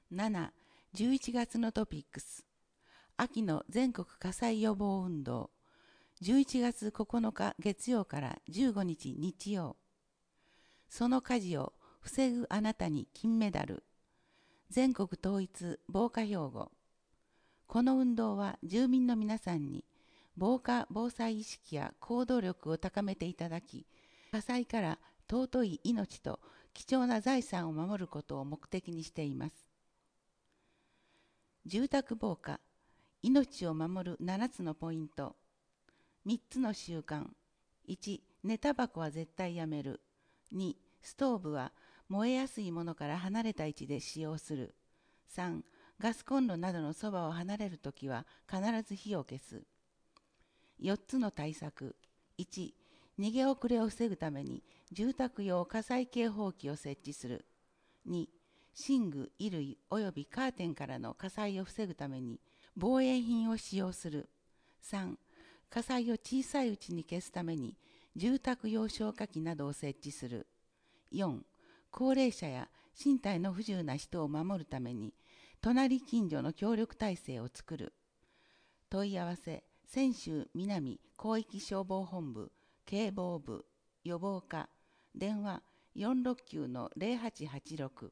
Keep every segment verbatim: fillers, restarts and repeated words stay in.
なな、じゅういちがつのトピックス。秋の全国火災予防運動。じゅういちがつここのか月曜からじゅうごにち日曜。その火事を防ぐあなたに金メダル。全国統一防火標語。この運動は住民の皆さんに防火防災意識や行動力を高めていただき、火災から尊い命と貴重な財産を守ることを目的にしています。住宅防火、命を守るななつのポイント。みっつの習慣。いち、寝タバコは絶対やめる。に、ストーブは燃えやすいものから離れた位置で使用する。さん、ガスコンロなどのそばを離れるときは必ず火を消す。よっつの対策。いち、逃げ遅れを防ぐために住宅用火災警報器を設置する。に、寝具、衣類及びカーテンからの火災を防ぐために防衛品を使用する。さん、火災を小さいうちに消すために住宅用消火器などを設置する。よん、高齢者や身体の不自由な人を守るために隣近所の協力体制を作る。問い合わせ、泉州南広域消防本部警防部予防課電話 よんろくきゅうのゼロはちはちろく。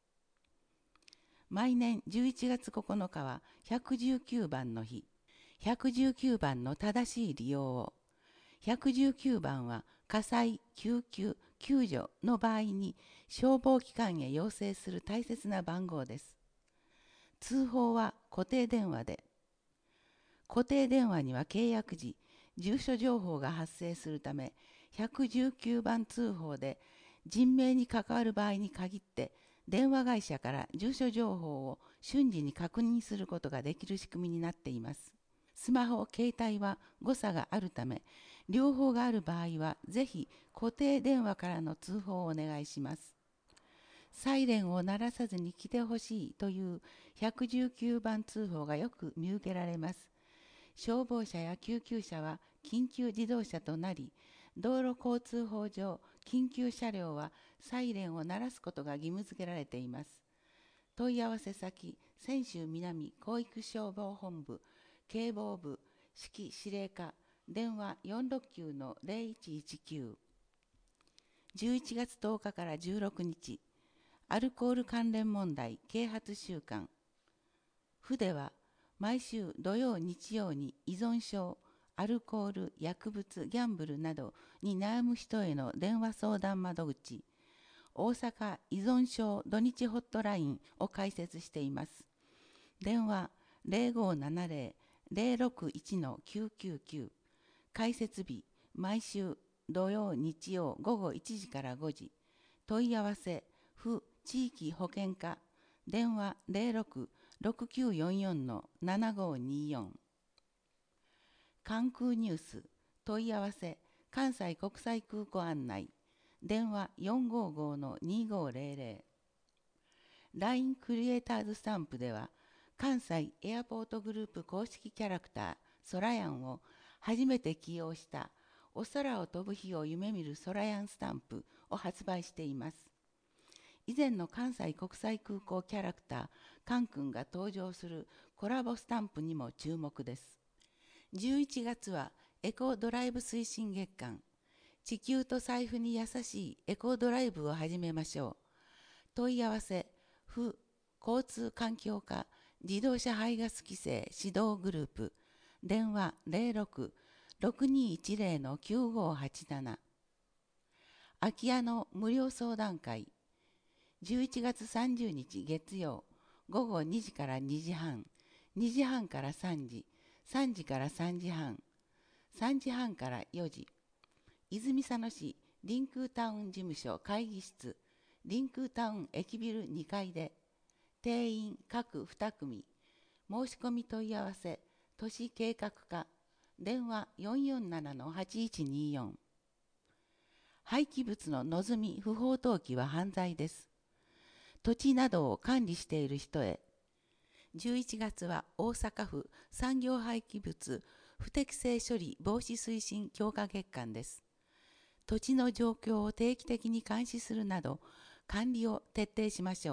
毎年じゅういちがつここのかはひゃくじゅうきゅうばんの日。ひゃくじゅうきゅうばんの正しい利用を。ひゃくじゅうきゅうばんは火災、救急、救助の場合に消防機関へ要請する大切な番号です。通報は固定電話で。固定電話には契約時、住所情報が発生するため、ひゃくじゅうきゅうばん通報で人命に関わる場合に限って、電話会社から住所情報を瞬時に確認することができる仕組みになっています。スマホ、携帯は誤差があるため、両方がある場合は、ぜひ固定電話からの通報をお願いします。サイレンを鳴らさずに来てほしいというひゃくじゅうきゅうばん通報がよく見受けられます。消防車や救急車は緊急自動車となり、道路交通法上、緊急車両はサイレンを鳴らすことが義務付けられています。問い合わせ先、泉州南広域消防本部、警防部、指揮司令課、電話 よんろくきゅうのゼロいちいちきゅう。じゅういちがつとおかからじゅうろくにち、アルコール関連問題啓発週間。筆は、毎週土曜日曜に依存症、アルコール、薬物、ギャンブルなどに悩む人への電話相談窓口、大阪依存症土日ホットラインを開設しています。電話 ゼロごーななゼロ ゼロろくいちのきゅうきゅうきゅう。開設日、毎週土曜日曜ごごいちじからごじ。問い合わせ、府地域保健課、電話 ゼロろく ろくきゅうよんよんのななごーにーよん。関空ニュース、問い合わせ、関西国際空港案内、電話 よんごーごーのにーごーゼロゼロ。ライン クリエイターズスタンプでは、関西エアポートグループ公式キャラクター、ソラヤンを初めて起用したお空を飛ぶ日を夢見るソラヤンスタンプを発売しています。以前の関西国際空港キャラクター、カン君が登場するコラボスタンプにも注目です。じゅういちがつはエコドライブ推進月間。地球と財布に優しいエコドライブを始めましょう。問い合わせ、府交通環境課自動車排ガス規制指導グループ、電話 ゼロろく ろくにーいちゼロのきゅうごーはちなな。空き家の無料相談会。じゅういちがつさんじゅうにち月曜、ごごにじからにじはん、にじはんからさんじ、さんじからさんじはん、さんじはんからよじ。泉佐野市リンクータウン事務所会議室、リンクータウン駅ビルにかいで、定員各にくみ、申し込み問い合わせ、都市計画課、電話 よんよんななのはちいちにーよん。廃棄物の望み不法投棄は犯罪です。土地などを管理している人へ。じゅういちがつは大阪府産業廃棄物不適正処理防止推進強化月間です。土地の状況を定期的に監視するなど管理を徹底しましょう。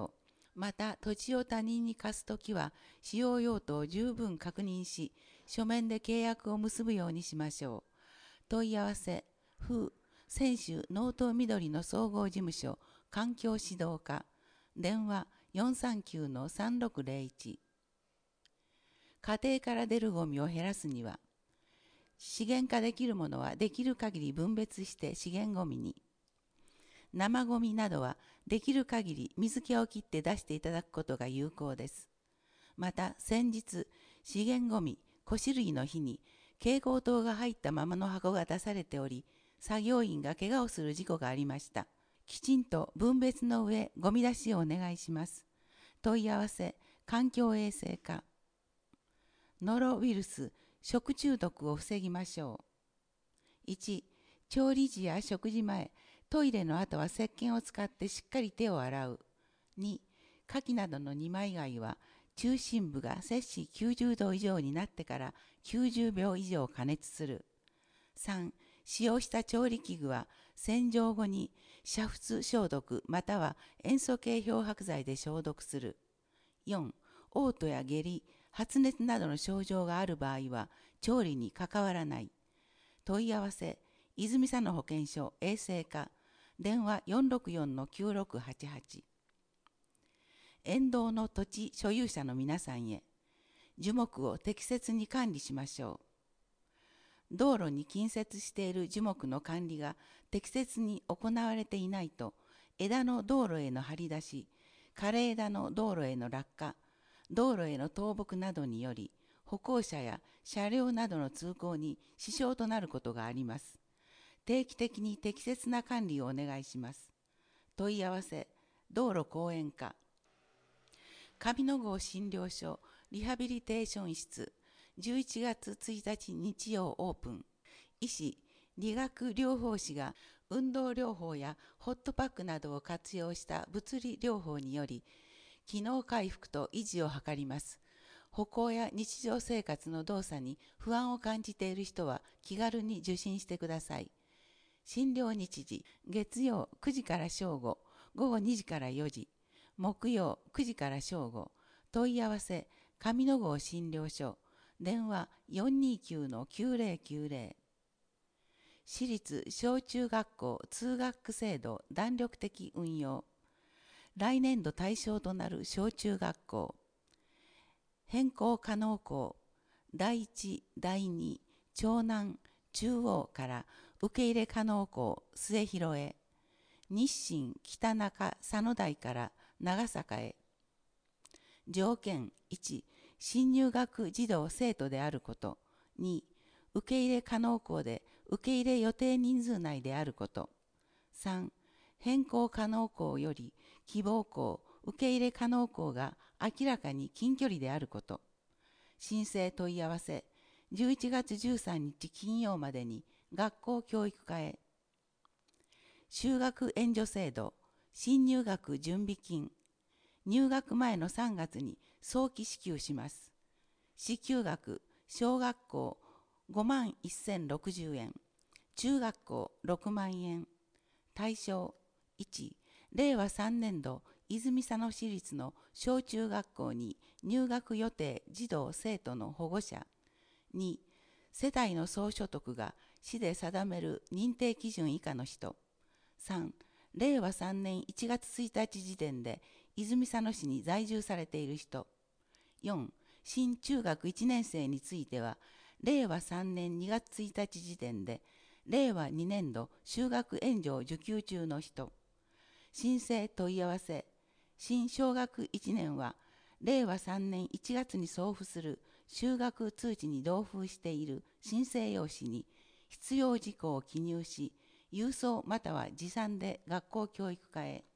また土地を他人に貸すときは使用用途を十分確認し、書面で契約を結ぶようにしましょう。問い合わせ、府泉州農東緑の総合事務所環境指導課、電話 よんさんきゅうのさんろくゼロいち。家庭から出るゴミを減らすには、資源化できるものはできる限り分別して資源ゴミに、生ゴミなどはできる限り水気を切って出していただくことが有効です。また先日、資源ゴミ古紙類の日に蛍光灯が入ったままの箱が出されており、作業員が怪我をする事故がありました。きちんと分別の上、ゴミ出しをお願いします。問い合わせ、環境衛生課。ノロウイルス、食中毒を防ぎましょう。いち、調理時や食事前、トイレの後は石鹸を使ってしっかり手を洗う。に、牡蠣などの二枚貝は中心部が摂氏きゅうじゅうど以上になってからきゅうじゅうびょう以上加熱する。さん、使用した調理器具は洗浄後に煮沸消毒または塩素系漂白剤で消毒する。よん、嘔吐や下痢、発熱などの症状がある場合は調理に関わらない。問い合わせ、泉佐野保健所衛生課、電話 よんろくよんのきゅうろくはちはち。沿道の土地所有者の皆さんへ、樹木を適切に管理しましょう。道路に近接している樹木の管理が適切に行われていないと、枝の道路への張り出し、枯れ枝の道路への落下、道路への倒木などにより、歩行者や車両などの通行に支障となることがあります。定期的に適切な管理をお願いします。問い合わせ、道路公園課。上野郷診療所リハビリテーション室、じゅういちがつついたち日曜オープン。医師、理学療法士が運動療法やホットパックなどを活用した物理療法により、機能回復と維持を図ります。歩行や日常生活の動作に不安を感じている人は気軽に受診してください。診療日時、月曜くじから正午、午後にじからよじ、木曜くじから正午。問い合わせ、上野郷診療所、電話 よんにきゅうのきゅうぜろきゅうぜろ。私立小中学校通学制度弾力的運用。来年度対象となる小中学校。変更可能校、だいいち、だいに、長南、中央から受け入れ可能校、末広へ。日清、北中、佐野台から長坂へ。条件いち、新入学児童生徒であること。に、受け入れ可能校で受け入れ予定人数内であること。さん、変更可能校より希望校、受け入れ可能校が明らかに近距離であること。申請問い合わせ、じゅういちがつじゅうさんにち金曜までに学校教育課へ。就学援助制度、新入学準備金。入学前のさんがつに早期支給します。支給額、小学校ごまんせんろくじゅうえん、中学校ろくまんえん。対象いち、れいわさんねんど泉佐野市立の小中学校に入学予定児童生徒の保護者。に、世帯の総所得が市で定める認定基準以下の人。さん、れいわさんねんいちがつついたち時点で泉佐野市に在住されている人。よん、新中学いちねん生についてはれいわさんねんにがつついたち時点でれいわにねんど就学援助を受給中の人。申請問い合わせ、新小学いちねんはれいわさんねんいちがつに送付する就学通知に同封している申請用紙に必要事項を記入し、郵送または持参で学校教育課へ。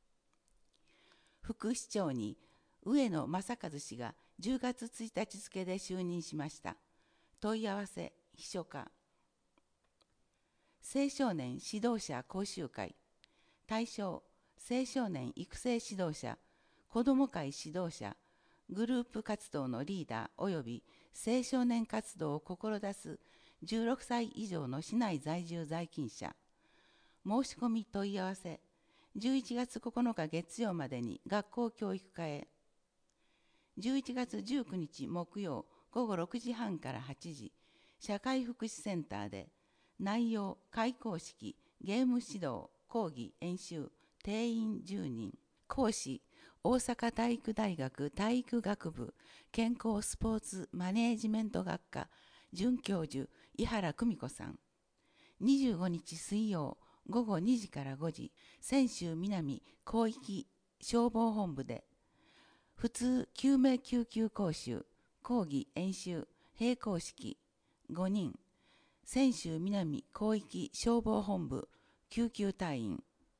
副市長に上野正和氏がじゅうがつついたち付で就任しました。問い合わせ、秘書課。青少年指導者講習会。対象、青少年育成指導者、子ども会指導者、グループ活動のリーダー及び青少年活動を志すじゅうろくさい以上の市内在住在勤者。申し込み問い合わせ、 じゅういちがつここのか月曜までに学校教育課へ。じゅういちがつじゅうくにち木曜ごごろくじはんからはちじ、社会福祉センターで、内容、開講式、ゲーム指導、講義、演習、定員じゅうにん。講師、大阪体育大学体育学部健康スポーツマネージメント学科准教授井原久美子さん。にじゅうごにち水曜ごごにじからごじ、泉州南広域消防本部で、普通救命救急講習、講義演習、閉講式ごにん、泉州南広域消防本部救急隊員。